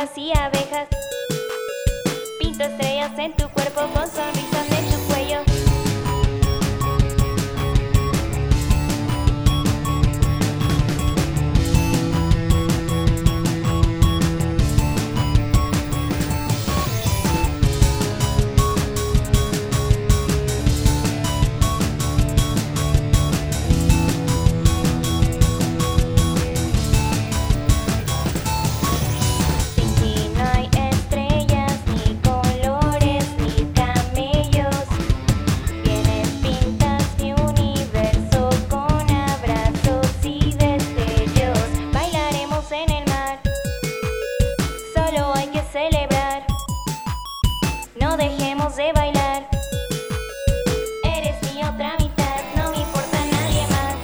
mariposas y abejas. Pinto estrellas en tu cuerpo con sonrisas en tu cuello. Celebrar, no dejemos de bailar. Eres mi otra mitad, no me importa nadie más.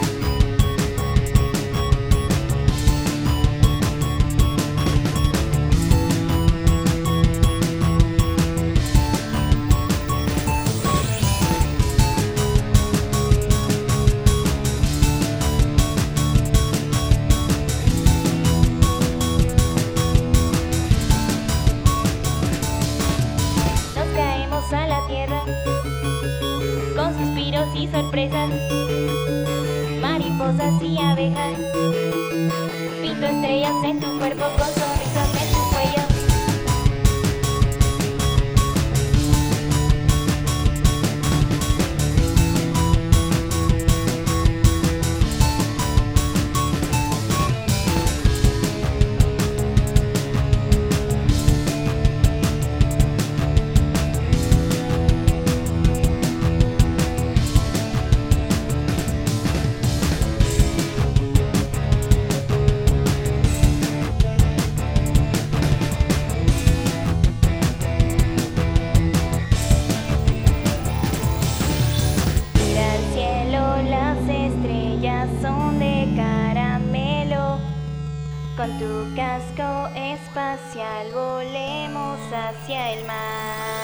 A la tierra con suspiros y sorpresas, mariposas y abejas. Pinto estrellas en tu cuerpo con sonrisas en tu cuello. Son de caramelo. Con tu casco espacial volemos hacia el mar.